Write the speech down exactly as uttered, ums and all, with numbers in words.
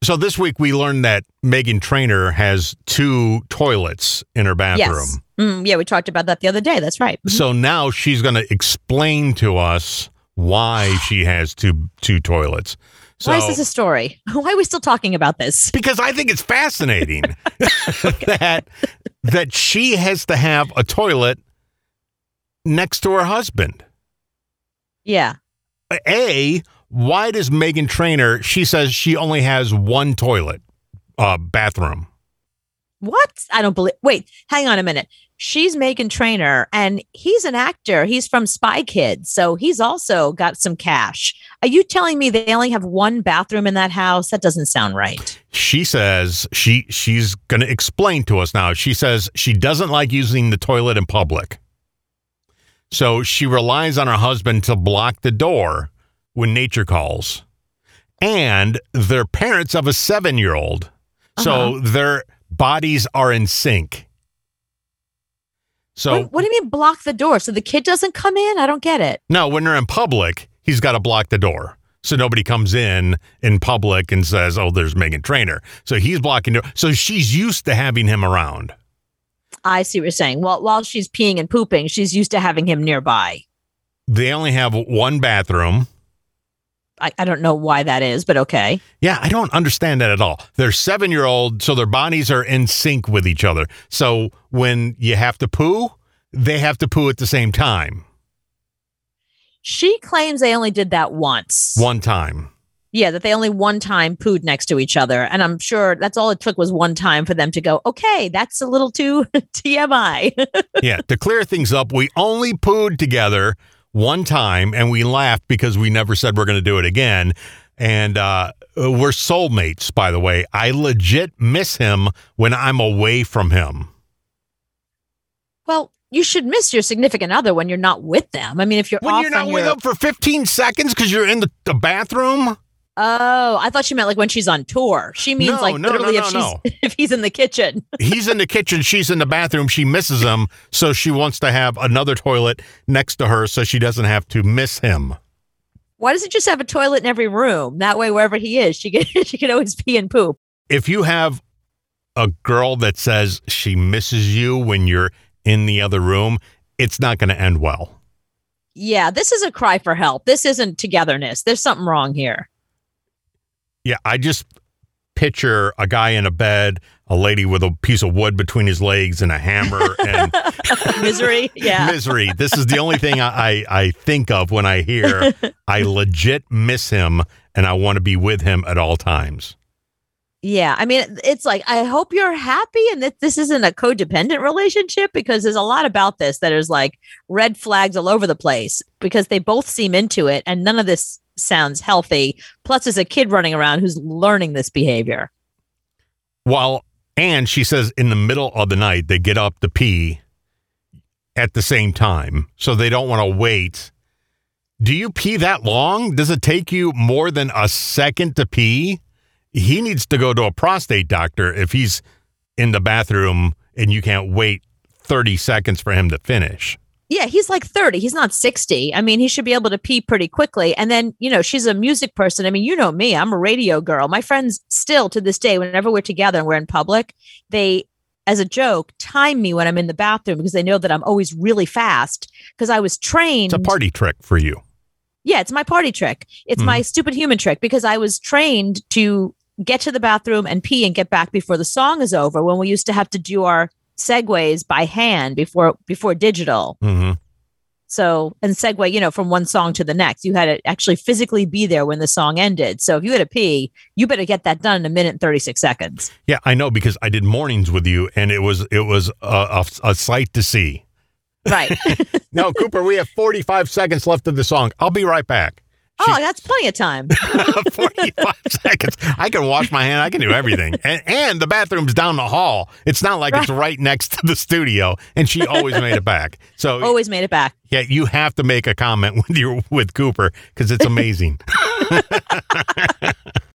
So this week we learned that Meghan Trainor has two toilets in her bathroom. Yes. Mm, yeah, we talked about that the other day. That's right. Mm-hmm. So now she's going to explain to us why she has two two toilets. So, why is this a story? Why are we still talking about this? Because I think it's fascinating that that she has to have a toilet next to her husband. Yeah. A, why does Meghan Trainor, she says she only has one toilet, uh, bathroom. What? I don't believe. Wait, hang on a minute. She's Meghan Trainor, and he's an actor. He's from Spy Kids, so he's also got some cash. Are you telling me they only have one bathroom in that house? That doesn't sound right. She says she she's going to explain to us now. She says she doesn't like using the toilet in public. So she relies on her husband to block the door when nature calls. And they're parents of a seven-year-old. So uh-huh. their bodies are in sync. So what, what do you mean block the door? So the kid doesn't come in? I don't get it. No, when they're in public, he's got to block the door. So nobody comes in in public and says, oh, there's Meghan Trainor. So he's blocking the door. So she's used to having him around. I see what you're saying. Well, while she's peeing and pooping, she's used to having him nearby. They only have one bathroom. I, I don't know why that is, but okay. Yeah, I don't understand that at all. They're seven-year-old, so their bodies are in sync with each other. So when you have to poo, they have to poo at the same time. She claims they only did that once. One time. Yeah, that they only one time pooed next to each other. And I'm sure that's all it took was one time for them to go, okay, that's a little too T M I. Yeah, to clear things up, we only pooed together one time, and we laughed because we never said we're going to do it again. And uh, we're soulmates, by the way. I legit miss him when I'm away from him. Well, you should miss your significant other when you're not with them. I mean, if you're when off you're not on with your... them for fifteen seconds because you're in the, the bathroom. Oh, I thought you meant like when she's on tour. She means no, like no, literally no, no, if she's no. if he's in the kitchen. He's in the kitchen. She's in the bathroom. She misses him. So she wants to have another toilet next to her so she doesn't have to miss him. Why does it just have a toilet in every room? That way, wherever he is, she can, she can always pee and poop. If you have a girl that says she misses you when you're in the other room, it's not going to end well. Yeah, this is a cry for help. This isn't togetherness. There's something wrong here. Yeah, I just picture a guy in a bed, a lady with a piece of wood between his legs and a hammer and misery. Yeah, misery. This is the only thing I, I, I think of when I hear I legit miss him and I want to be with him at all times. Yeah, I mean, it's like, I hope you're happy and that this isn't a codependent relationship, because there's a lot about this that is like red flags all over the place because they both seem into it and none of this sounds healthy. Plus, there's a kid running around who's learning this behavior. Well, and she says in the middle of the night, they get up to pee at the same time. So they don't want to wait. Do you pee that long? Does it take you more than a second to pee? He needs to go to a prostate doctor if he's in the bathroom and you can't wait thirty seconds for him to finish. Yeah, he's like thirty. He's not sixty. I mean, he should be able to pee pretty quickly. And then, you know, she's a music person. I mean, you know me, I'm a radio girl. My friends still to this day, whenever we're together and we're in public, they, as a joke, time me when I'm in the bathroom because they know that I'm always really fast because I was trained. It's a party trick for you. Yeah, it's my party trick. It's mm. my stupid human trick because I was trained to get to the bathroom and pee and get back before the song is over when we used to have to do our segues by hand before before digital. Mm-hmm. So, and segue, you know, from one song to the next, you had to actually physically be there when the song ended. So if you had to pee, you better get that done in a minute and thirty-six seconds. Yeah, I know, because I did mornings with you and it was it was a, a, a sight to see. Right. No, Cooper, we have forty-five seconds left of the song. I'll be right back. She, oh, that's plenty of time. forty-five seconds. I can wash my hand. I can do everything. And, and the bathroom's down the hall. It's not like right. It's right next to the studio. And she always made it back. So always made it back. Yeah, you have to make a comment with your with Cooper because it's amazing.